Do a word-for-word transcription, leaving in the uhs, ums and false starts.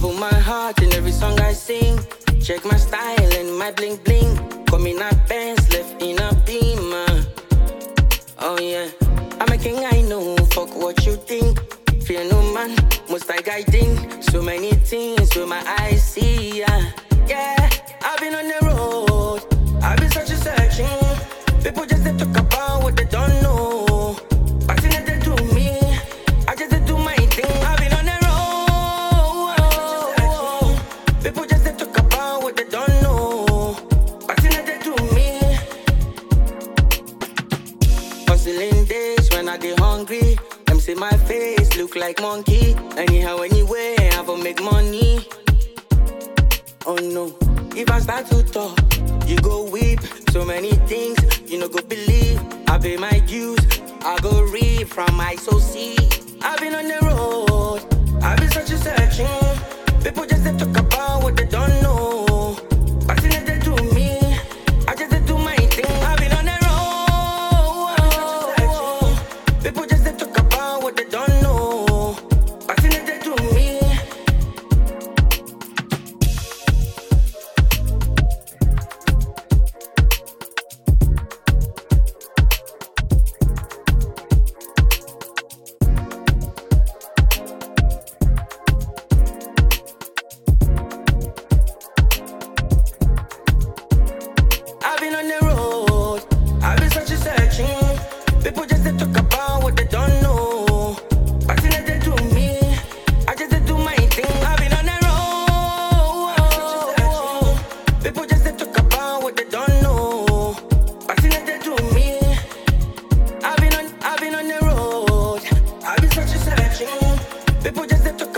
put my heart in every song I sing. Check my style and my bling bling. Come in a Benz, left in a Beamer. Oh yeah, I'm a king, I know, fuck what you think. Fear no man, must I guiding. So many things with my eyes see, yeah. Yeah, I've been on the road, I've been searching, searching. People just they talk about what they don't know. But in they do me, I just they do my thing. I've been on the road. People just they talk about what they don't know. But in they do me. Hustling days when I get hungry. Them say my face look like monkey. Anyhow, anyway, I have to make money. Oh no, if I start to talk, you go weep. So many things you no go believe. I pay my dues, I go read from my soul. I've been on the road, I've been searching, searching. People just they talk about what they don't know. But in they do me, I just they do my thing. I've been on the road. People just they talk about what they don't know. But in they do me. I've been on the road, I've been searching, searching. People just they talk about what they don't know. But in they do me, I just they do my thing. I've been on the road. People just they talk about what they don't know. But in they do me. I've been on, I've been on the road, I've been searching, searching. People just they talk